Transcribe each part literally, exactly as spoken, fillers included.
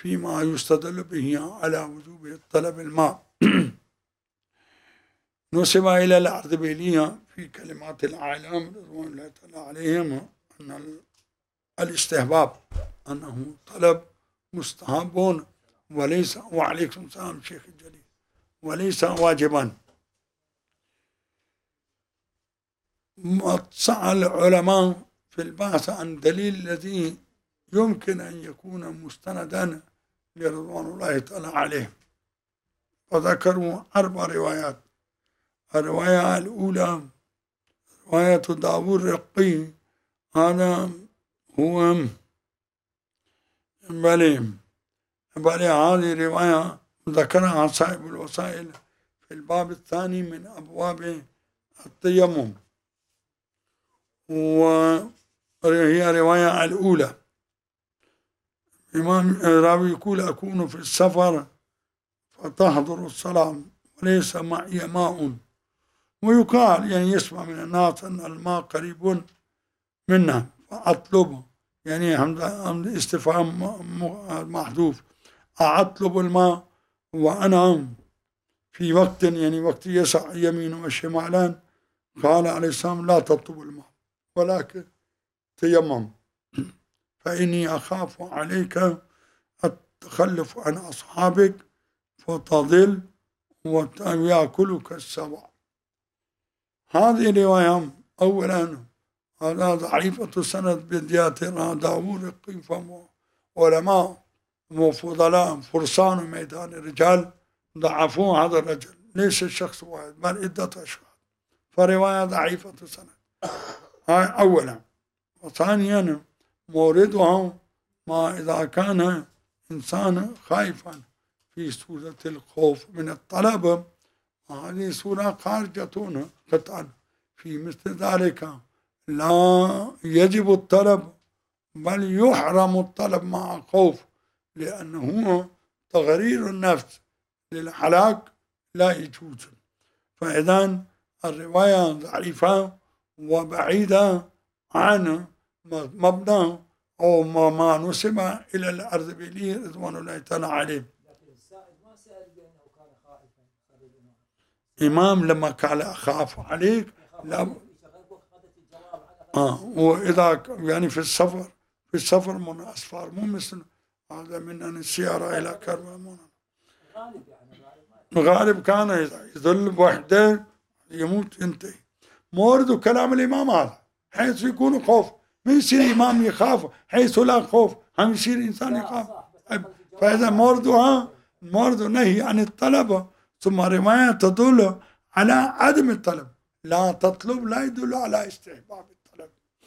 فيما يستدل به على وجوب طلب الماء. نسب إلى الأردبيلية في كلمات الأعلام رضوان الله تعالى عليهم أن الاستحباب أنه طلب مستحب وليس، وعليكم السلام شيخ الجليل، وليس واجبا. سعى العلماء في البحث عن دليل الذي يمكن أن يكون مستندا لرضوان الله تعالى عليه، وذكروا أربع روايات. الرواية الأولى رواية داوود الرقي، هذا هو بلي بلي هذه رواية ذكرها صاحب الوسائل في الباب الثاني من أبواب التيمم، وهي رواية الأولى. إمام راوي يقول أكون في السفر فتحضر الصلاة وليس معي ماء، ويقال يعني يسمع من الناس أن الماء قريب منا فأطلبه، يعني همز استفهام محذوف، أطلب الماء وأنا في وقت يعني وقت يسع يمين وشمالان. قال عليه السلام لا تطلب الماء ولكن تيمم، فإني أخاف عليك التخلف عن أصحابك فتضل ويأكلك السبع. هذه رواية أولا هذا ضعيفة السند بدياتنا داوود القيفة، علماء وفضلاء فرسان ميدان الرجال ضعفوا هذا الرجل، ليس الشخص واحد بل عدة أشخاص، فرواية ضعيفة السند هاي أولا. وثانيا موردها ما إذا كان إنسان خائفا في سورة الخوف من الطلب، هذه سورة خارجة قطعا، في مثل ذلك لا يجب الطلب بل يحرم الطلب مع خوف، لأنه تغرير النفس للحلاك لا يجوز. فإذا الرواية ضعيفة وبعيدة عن مبنى أو ما نسب إلى الأردبيلي رضوان الله تعالى عليه. إمام لما قال أخاف عليك لا آه وإذا يعني في السفر في السفر من أسفار مو مثل هذا من أن السيارة إلى كرم غالب كان يظل بوحده يموت ينتهي. مورد كلام الإمام هذا حيث يكون خوف، ما يصير إمام يخاف حيث لا خوف، هم يصير إنسان يخاف. فإذا موردها مورد نهي عن الطلب، ثم رواية تدل على عدم الطلب، لا تطلب لا يدل على استحباب الطلب.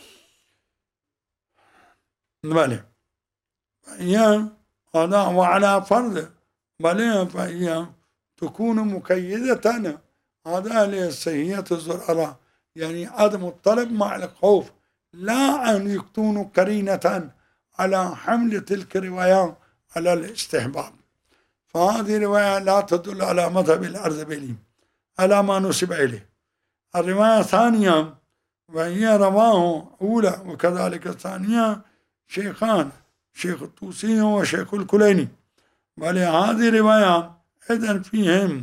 بلى فهي هذا وعلى فرض بلى فهي تكون مكيدة، هذا لسهية الزرارة، يعني عدم الطلب مع الخوف، لا أن يكون قرينة على حمل تلك الرواية على الاستحباب. فهذه الرواية لا تدل على مذهب الأردبيلي على ما نسب إليه. الرواية الثانية وهي رواه أولى وكذلك الثانية شيخان، شيخ الطوسي وشيخ الكليني، بل هذه رواية إذن فيهم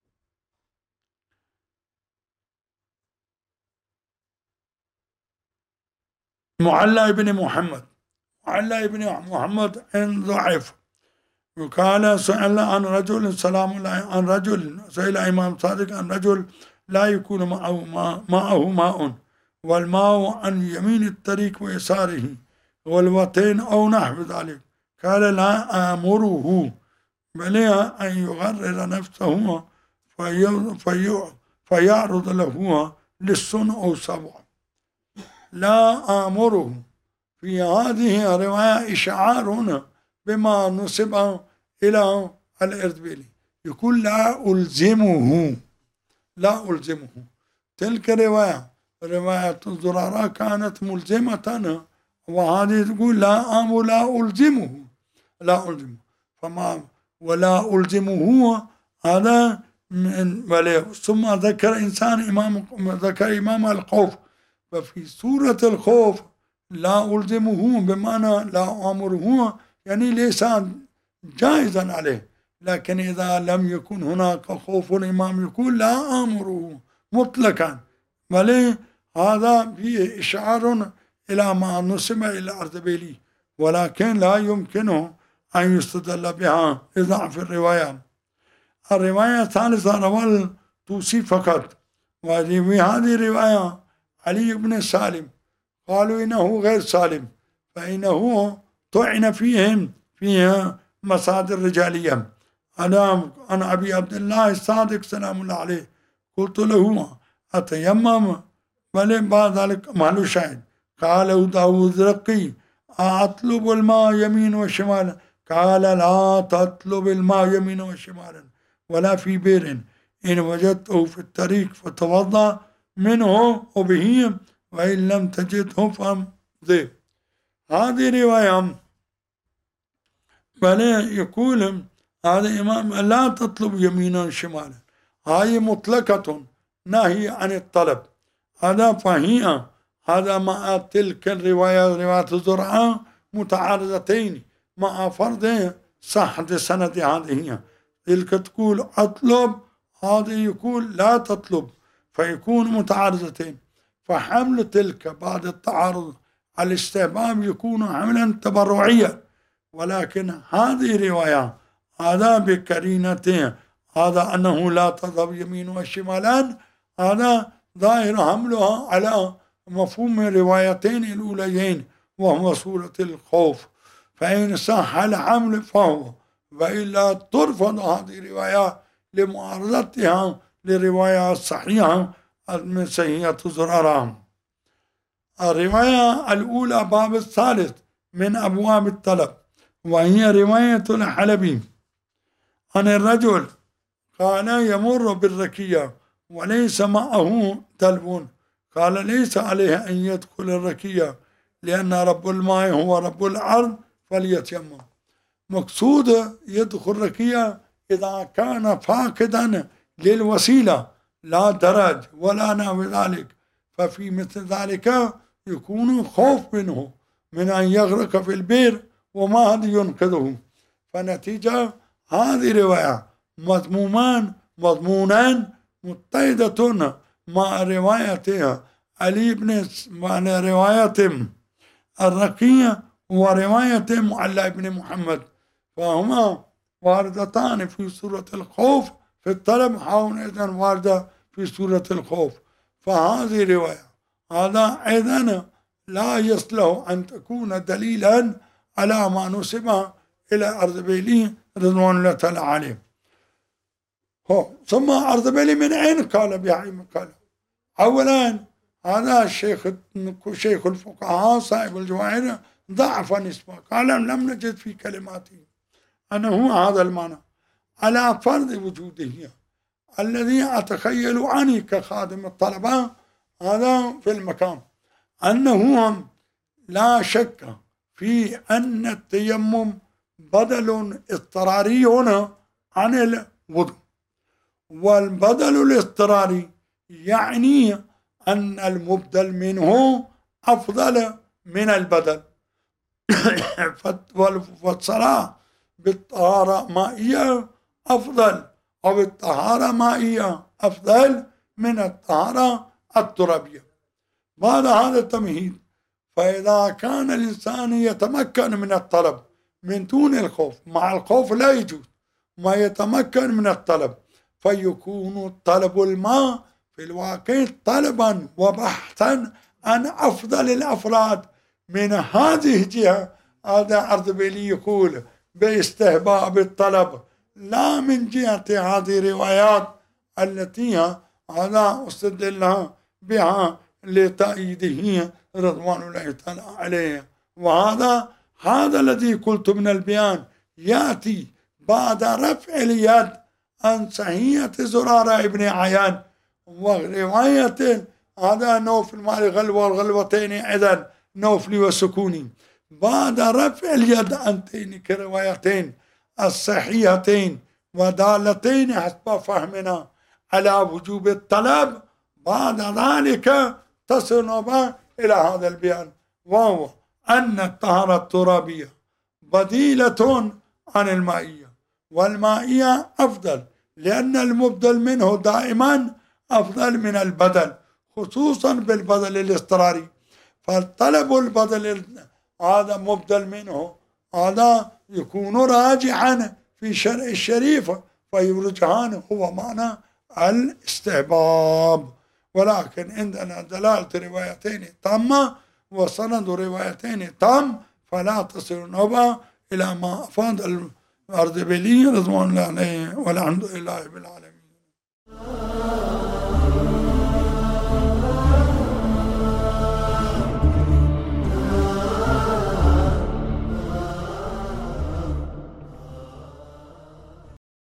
معلى بن محمد، معلى بن محمد إن ضعيف. وقال سئل عن رجل سلام الله عن رجل سئل إمام صادق عن رجل لا يكون معه ماء معه ماء والماء عن يمين الطريق ويساره والوتين أو نحو ذلك، قال لا آمره بل أن يغرر نفسه في في فيعرض له للسن أو سبع. لا آمره في هذه الرواية إشعار بما نسب إلى الأردبيلي، يقول لا ألزمه لا ألزمه. تلك رواية رواية الزرارة كانت ملزمة، وهذه تقول لا آمر لا ألزمه لا ألزمه، فما ولا ألزمه هذا من وليه. ثم ذكر إنسان إمام ذكر إمام الخوف، ففي سورة الخوف لا ألزمه بمعنى لا أمره، يعني ليس جائزا عليه، لكن إذا لم يكن هناك خوف الإمام يقول لا آمره مطلقا، بل هذا فيه إشعار إلى ما نسب إلى الأردبيلي، ولكن لا يمكنه أن يستدل بها لضعف الرواية. الرواية الثالثة روى الطوسي فقط، وفي هذه الرواية علي بن سالم قالوا إنه غير سالم، فإنه طعن فيهم فيها مصادر رجالية. أنا أنا أبي عبد الله الصادق سلام الله عليه قلت له أتيمم، بل بعد ذلك مالو شاهد. قال داود رقي أطلب الماء يمين وشمال، قال لا تطلب الماء يمين وشمالا ولا في بئر، إن وجدته في الطريق فتوضأ منه وبه، وإن لم تجده فامضي. هذه رواية بل يقول هذا إمام لا تطلب يمينا شمالا، هاي مطلقة نهي عن الطلب، هذا فهي هذا مع تلك الرواية رواية زرعة متعارضتين مع فرض صحة سند هذه، تلك تقول أطلب، هذا يقول لا تطلب، فيكون متعارضتين، فحمل تلك بعد التعارض على الاستحباب يكون حملا تبرعيا، ولكن هذه رواية هذا بكرينته هذا أنه لا تذهب يمين وشمالان، هذا ظاهر حملها على مفهوم الروايتين الأوليين وهو سورة الخوف، فإن صح الحمل فهو، وإلا ترفض هذه الرواية لمعارضتها للرواية الصحيحة من صحيحة زرارة. الرواية الأولى باب الثالث من أبواب الطلب، وهي رواية الحلبي عن الرجل قال يمر بالركية وليس معه دلو، قال ليس عليه أن يدخل الركية لأن رب الماء هو رب الأرض فليتيمم. مقصود يدخل الركية إذا كان فاقدا للوسيلة لا درج ولا نحو ذلك، ففي مثل ذلك يكون خوف منه من أن يغرق في البئر وما حد ينقذه، فنتيجة هذه رواية مضمومان مضمونان متحدة مع رواية علي بن مع رواية الرقية ورواية معلى بن محمد، فهما واردتان في سورة الخوف في الطلب، حاول أيضا واردة في سورة الخوف، فهذه رواية هذا أيضا لا يصلح أن تكون دليلا على ما نسب إلى أردبيلي رضوان الله تعالى عليه. ثم أردبيلي من أين قال بها؟ قال أولا هذا الشيخ شيخ الفقهاء صاحب الجواهر ضعف نسبة، قال لم نجد في كلماته أنه هذا المعنى، على فرض وجوده الذي أتخيل عني كخادم الطلبة هذا في المكان أنه لا شك في أن التيمم بدل اضطراري هنا عن الوضوء، والبدل الاضطراري يعني أن المبدل منه أفضل من البدل، والصلاة بالطهارة مائية أفضل أو الطهارة مائية أفضل من الطهارة الترابية. بعد هذا التمهيد، فإذا كان الإنسان يتمكن من الطلب من دون الخوف، مع الخوف لا يجوز، ما يتمكن من الطلب، فيكون طلب الماء في الواقع طلبا وبحثا عن أفضل الأفراد. من هذه الجهة هذا أردبيلي يقول باستحباب الطلب، لا من جهة هذه الروايات التي هذا استدل بها لتأييده رضوان الله تعالى عليه. وهذا هذا الذي قلت من البيان يأتي بعد رفع اليد عن صحيحة زرارة ابن عيان ورواية هذا نوفل مع الغلوة والغلوتين إذن نوفلي وسكوني، بعد رفع اليد عن تلك الروايتين الصحيحتين ودالتين حسب فهمنا على وجوب الطلب، بعد ذلك تصنب إلى هذا البيان، وهو أن الطهارة الترابية بديلة عن المائية، والمائية أفضل لأن المبدل منه دائما أفضل من البدل، خصوصا بالبدل الاضطراري. فالطلب البدل هذا مبدل منه هذا يكون راجعا في شرع الشريف، فيرجعان هو معنى الاستحباب. ولكن عندنا دلالة روايتين تامة وسند روايتين تام، فلا تصل النوبة إلى ما أفاد الأردبيلي رضوان الله عليه، والحمد لله بالعالمين.